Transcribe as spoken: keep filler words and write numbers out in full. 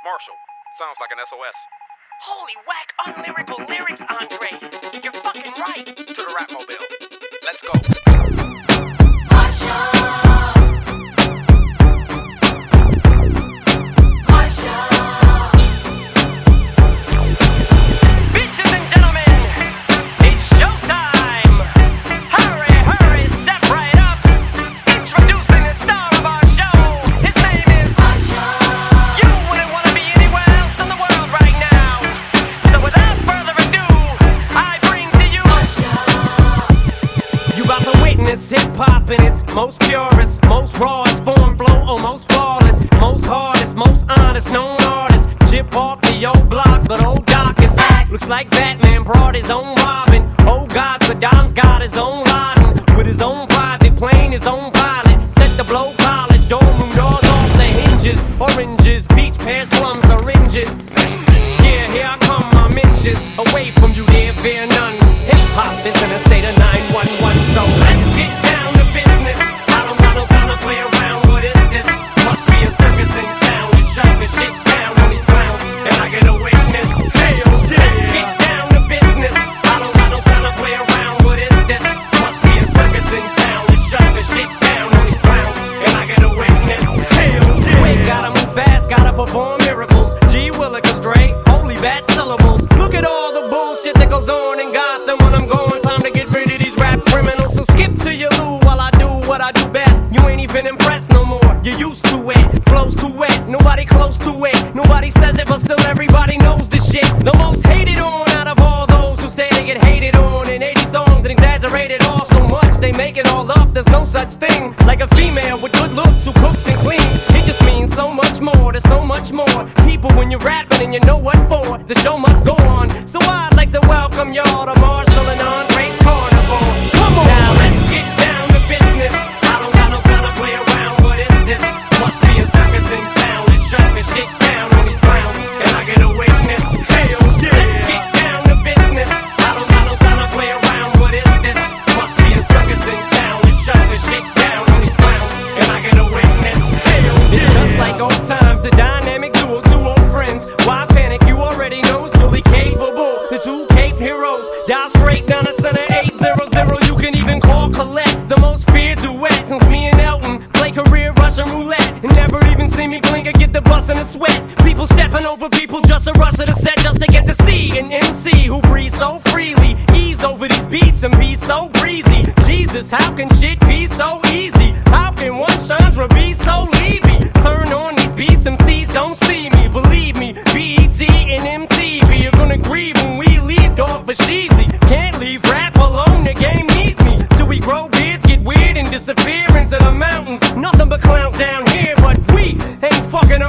Marshall, sounds like an S O S. Holy whack, unlyrical lyrics, Andre. You're fucking right. To the rap mobile. Let's go. Marshall. Marshall. Bitches and gentlemen, it's showtime. Hurry, hurry, step right up. Introducing the star of our show. His name is Marshall. You wouldn't want to be anywhere else in the world right now. So without further ado, I bring to you Marshall. You about to witness hip-hop in its most purest, most rawest form, flow almost flawless, most hardest, most honest, known artist. Chip off the old block, but old Doc is back. Looks like Batman brought his own Robin. Oh God, Saddam's got his own Laden. With his own private plane, his own pilot. Set the blow polish, dome room doors off the hinges. Oranges, peach, pears, plums, syringes. Yeah, here I come, my inches. Away from you there, fear none. Hip-hop is in a state of nine one one, so let's get down to business. I don't got no time to play around, what is this? Must be a circus in town. We shut the shit down on these clowns, and I get a witness. Hell yeah. Let's get down to business. I don't got no time to play around, what is this? Must be a circus in town. We shut the shit down on these clowns, and I get a witness. Hell yeah. Wait, gotta move fast, gotta perform miracles. G Willikers, Dre, holy bad syllables. Look at all the bullshit that goes on in Gotham when I'm going. Time to get rid of these rap criminals. So skip to your loo while I do what I do best. You ain't even impressed no more. You're used to it. Flows too wet. Nobody close to it. Nobody says it, but still everybody knows this shit. The most hated on out of all those who say they get hated on in eighty songs and exaggerated all so much they make it all up. There's no such thing like a female with good looks who cooks and cleans. It just means so much more. There's so much more people when you're rapping and you know what for. The show must go on. So I'd like to welcome y'all to Marshall and Andre's Carnival. Come on. Now let's get down to business. I don't got no time to play around. What is this? Must be a circus in town. Let's shut this shit down on these clowns, and I get a witness. Hell yeah. Let's get down to business. I don't got no time to play around. What is this? Must be a circus in town. Let's shut this shit down on these clowns, and I get a witness. Hell yeah. It's just like old times, the dynamic duo, two old friends. Why panic? You already know it's fully capable. The two Cape heroes, dial straight down the center eight zero zero. You can even call collect the most feared duet since me and Elton play career Russian roulette and never even see me blink or get the bus in a sweat. People stepping over people just to rush to the set just to get to see an M C who breathes so freely, ease over these beats and be so breezy. Jesus, how can shit be so easy? How can one Chandra be so leavy? Turn on these beats, M Cs don't see me. Believe me, B E T and M T V are gonna grieve when we leave, dog, for sheezy. Can't leave rap alone, the game needs me. Till we grow beards, get weird and disappear into the mountains. Nothing but clowns down here, but we ain't fucking